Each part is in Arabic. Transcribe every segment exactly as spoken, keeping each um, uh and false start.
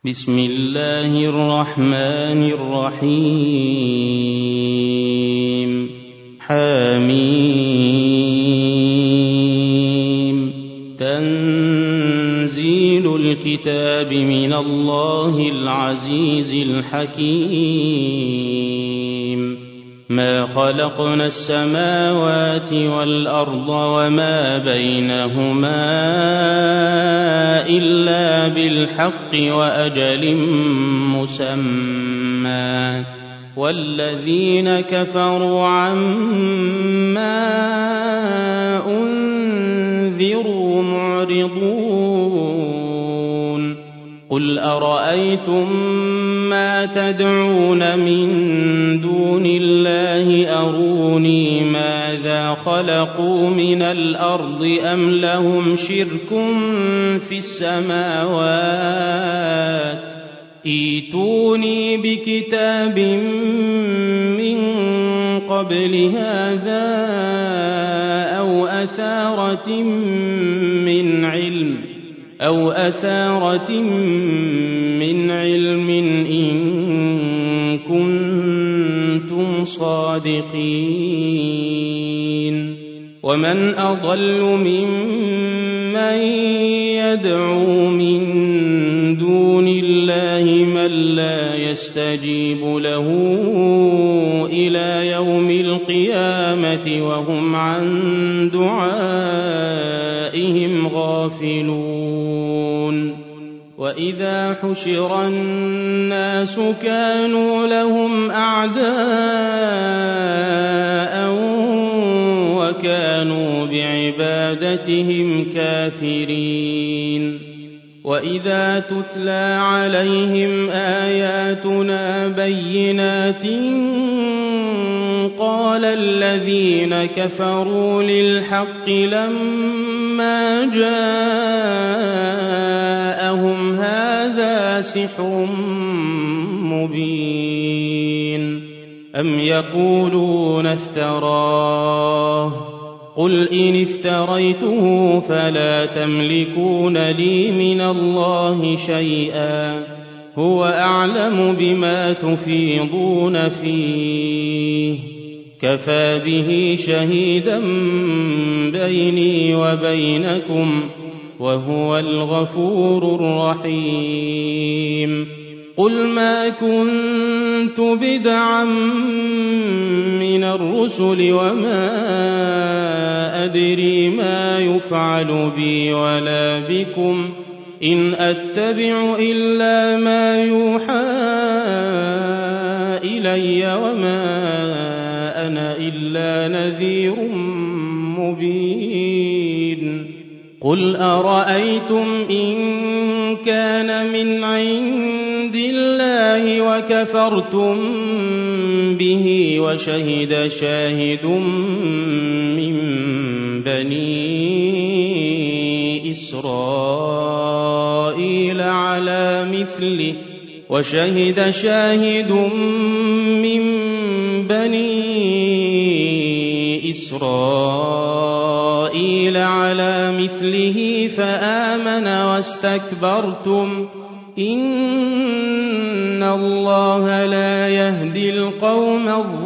بسم الله الرحمن الرحيم حميم تنزيل الكتاب من الله العزيز الحكيم ما خلقنا السماوات والأرض وما بينهما إلا بالحق وأجل مسمى والذين كفروا عما أنذروا معرضون قل أرأيتم ما تدعون من دون الله أروني ماذا خلقوا من الأرض أم لهم شرك في السماوات ائتوني بكتاب من قبل هذا أو أثارة من علم أو أثارة من علم إن كنتم صادقين ومن أضل ممن يدعو من دون الله من لا يستجيب له إلى يوم القيامة وهم عن دعائهم غافلون وإذا حشر الناس كانوا لهم أعداء وكانوا بعبادتهم كافرين وإذا تتلى عليهم آياتنا بينات قال الذين كفروا للحق لما جاءهم هذا سحر مبين أم يقولون افتراه قل إن افتريته فلا تملكون لي من الله شيئا هو أعلم بما تفيضون فيه كفى به شهيدا بيني وبينكم وهو الغفور الرحيم قل ما كنت بدعا من الرسل وما أدري ما يفعل بي ولا بكم إن أتبع إلا ما يوحى إلي وما أنا إلا نذير مبين قل أرأيتم إن كان من عند الله وكفرتم به وشهد شاهد من بني إسرائيل على مثله وشهد شاهد من بني إسرائيل على مثله فآمن واستكبرتم إن الله لا يهدي القوم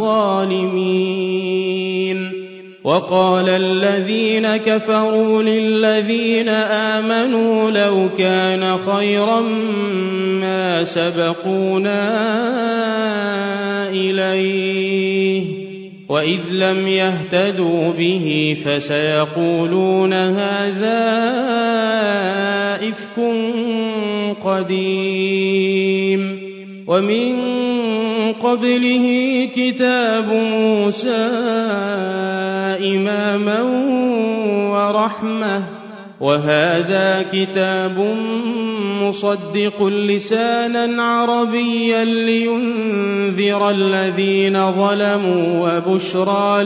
الظالمين وقال الذين كفروا للذين آمنوا لو كان خيرا ما سبقونا إليه وإذ لم يهتدوا به فسيقولون هذا إفك قديم ومن قبله كتاب موسى إماما ورحمة وهذا كتاب مصدق لسانا عربيا لينذر الذين ظلموا وبشرى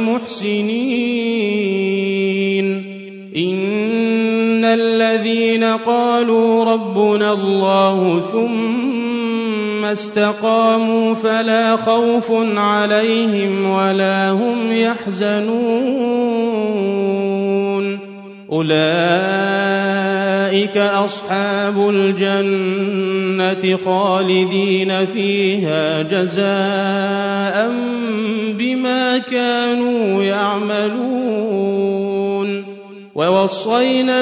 للمحسنين إن الذين قالوا ربنا الله ثم استقاموا فلا خوف عليهم ولا هم يحزنون أولئك أولئك أصحاب الجنة خالدين فيها جزاء بما كانوا يعملون ووصينا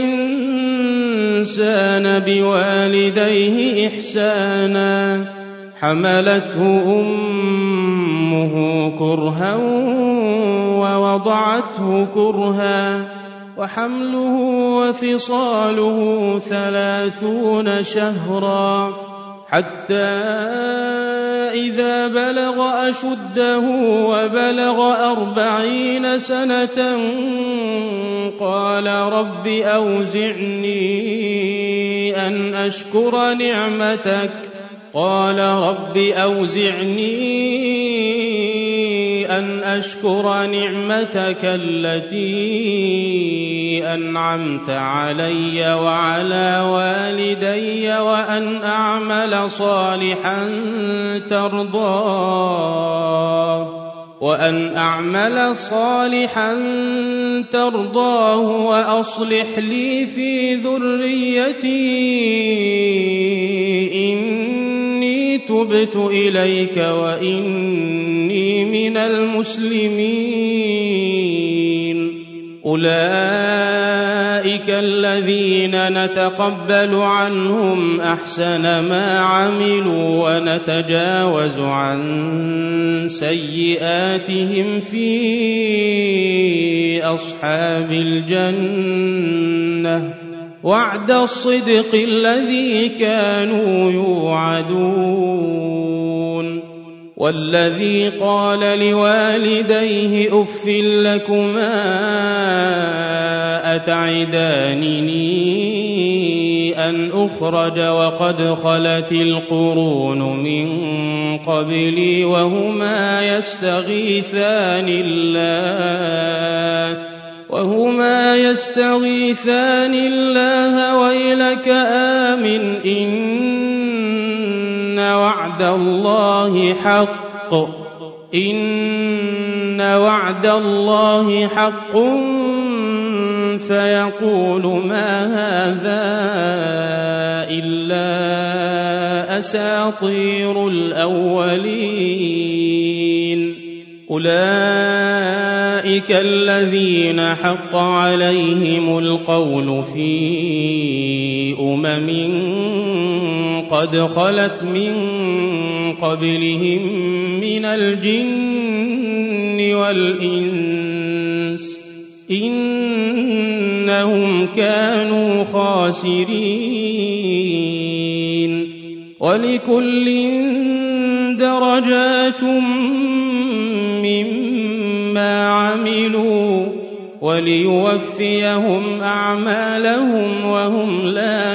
الإنسان بوالديه إحسانا حملته أمه كرها ووضعته كرها وحمله وفصاله ثلاثون شهرا حتى إذا بلغ أشده وبلغ أربعين سنة قال رب أوزعني أن أشكر نعمتك قال رب أوزعني أن أشكر نعمتك التي أنعمت علي وعلى والدي وأن أعمل صالحا ترضاه وأن أعمل صالحا ترضاه وأصلح لي في ذريتي إني تبت إليك وإني من المسلمين أولئك الذين نتقبل عنهم أحسن ما عملوا ونتجاوز عن سيئاتهم في أصحاب الجنة وعد الصدق الذي كانوا يوعدون والذي قال لوالديه أف لكما أتعدانني أن أخرج وقد خلت القرون من قبلي وهما يستغيثان الله وهما يستغيثان الله ويلك آمن إن وعد الله حق إن وعد الله حق فيقول ما هذا إلا أساطير الأولين أولئك الذين حق عليهم القول في أمم قد خلت من قبلهم من الجن والإنس إنهم كانوا خاسرين ولكل درجات مما عملوا وليوفيهم أعمالهم وهم لا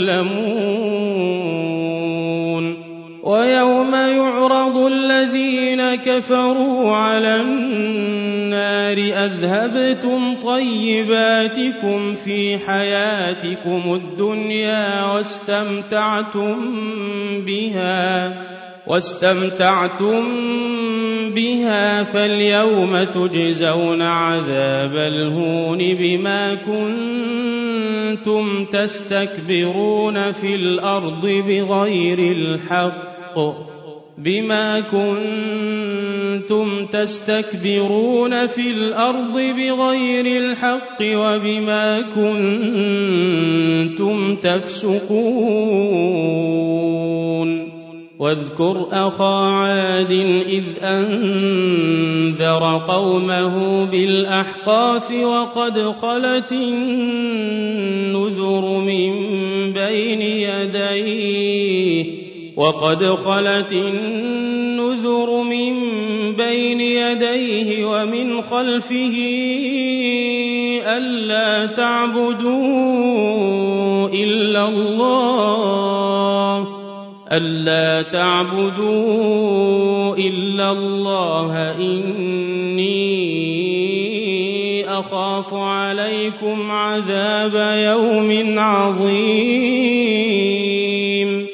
يظلمون ويوم يعرض الذين كفروا على النار أذهبتم طيباتكم في حياتكم الدنيا واستمتعتم بها واستمتعتم بها فاليوم تجزون عذاب الهون بما كنتم تستكبرون في الأرض بغير الحق بما كنتم تستكبرون في الأرض بغير الحق وبما كنتم تفسقون واذكر أخا عاد إذ أنذر قومه بالأحقاف وقد خلت النذر من بين يديه وقد خلت النذر من بين يديه ومن خلفه ألا تعبدوا إلا الله ألا تعبدوا إلا الله إني أخاف عليكم عذاب يوم عظيم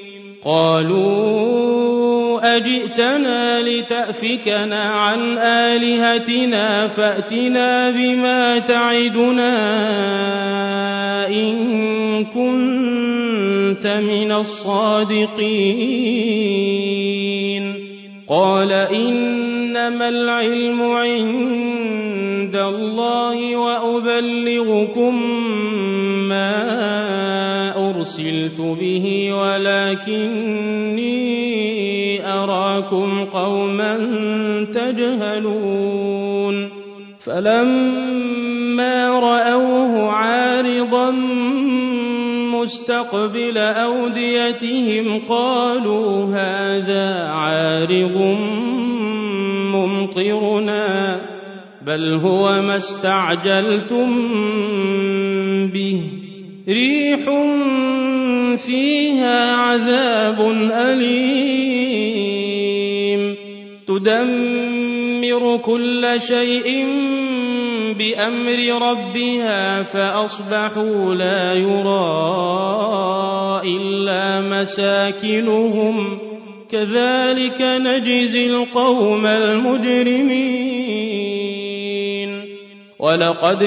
قالوا أجئتنا لتأفكنا عن آلهتنا فأتنا بما تعدنا إن كنت من الصادقين قال إنما العلم عند الله وأبلغكم ما أرسلت به ولكني أراكم قوما تجهلون فلما رأوه عارضا مستقبل أوديتهم قالوا هذا عارض ممطرنا بل هو ما استعجلتم به ريح فيها عذاب أليم تدمر كل شيء بأمر ربها فأصبحوا لا يرى إلا مساكنهم كذلك نجزي القوم المجرمين ولقد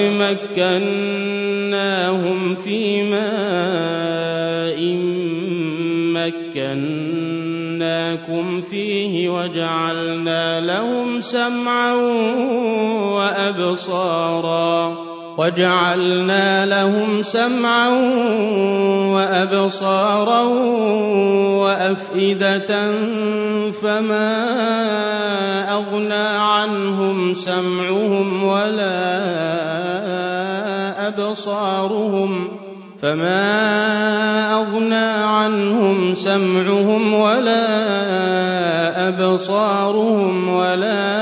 مكناهم في ماء مكناكم فيه وجعلنا لهم سمعا وأبصارا وجعلنا لهم سمعا وأبصارا وأفئدة فما أغنى عنهم سمعهم ولا أبصارهم فما أغنى عنهم سمعهم ولا أبصارهم ولا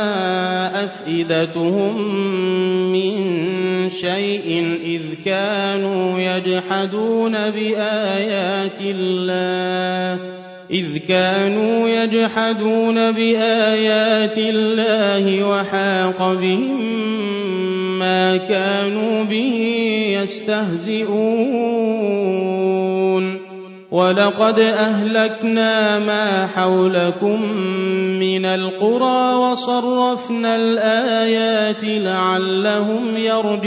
أفئدتهم من شيء إذ كانوا يجحدون بآيات الله إذ كانوا يجحدون بآيات الله وحاق بهم ما كانوا به يستهزئون ولقد أهلكنا ما حولكم من القرى وصرفنا الآيات لعلهم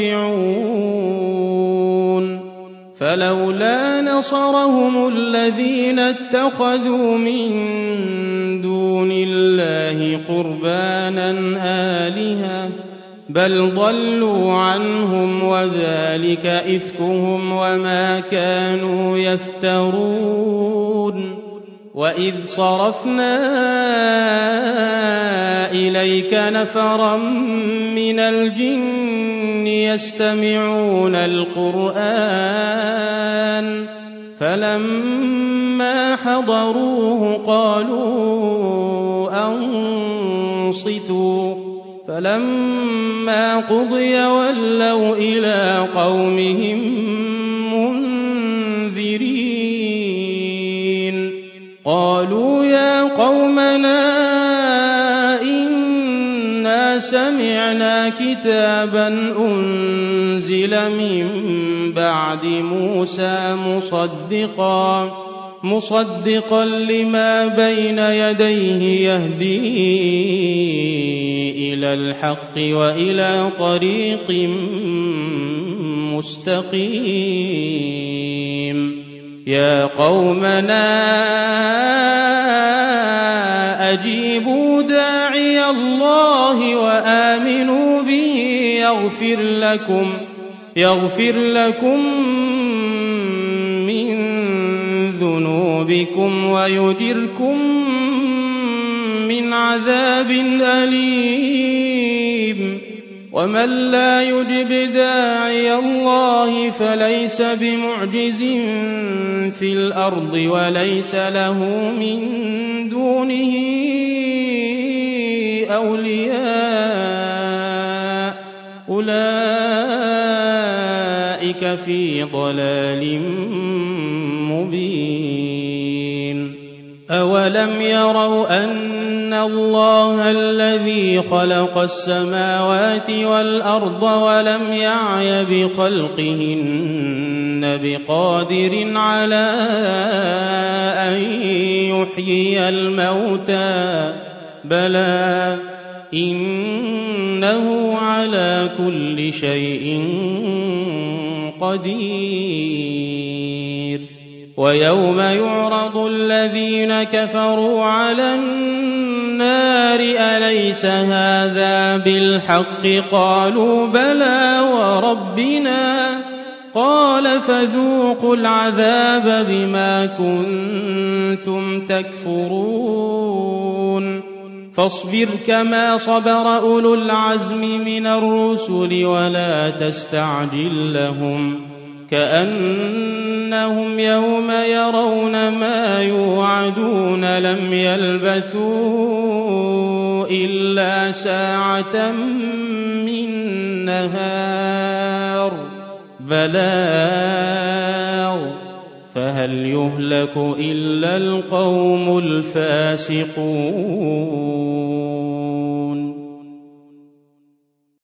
يرجعون فلولا نصرهم الذين اتخذوا من دون الله قربانا آلهة بل ضلوا عنهم وذلك إفكهم وما كانوا يفترون وإذ صرفنا إليك نفرا من الجن يستمعون القرآن فلما حضروه قالوا أنصتوا فلما قضي ولوا إلى قومهم منذرين قالوا يا قومنا إنا سمعنا كتابا أنزل من بعد موسى مصدقا مصدقا لما بين يديه يهدي إلى الحق وإلى طريق مستقيم يا قومنا أجيبوا داعي الله وآمنوا به يغفر لكم يغفر لكم من ذنوبكم ويجركم من عذاب أليم ومن لا يجب داعي الله فليس بمعجز في الأرض وليس له من دونه أولياء أولئك في ضلال مبين أولم يروا أن الله الذي خلق السماوات والأرض ولم يعي بخلقهن بقادر على أن يحيي الموتى بلى إنه على كل شيء قدير ويوم يعرض الذين كفروا على النار أليس هذا بالحق قالوا بلى وربنا قال فذوقوا العذاب بما كنتم تكفرون فاصبر كما صبر أولو العزم من الرسل ولا تستعجل لهم كأنهم يوم يرون ما يوعدون لم يلبثوا إلا ساعة من نهار بلاغ فهل يهلك إلا القوم الفاسقون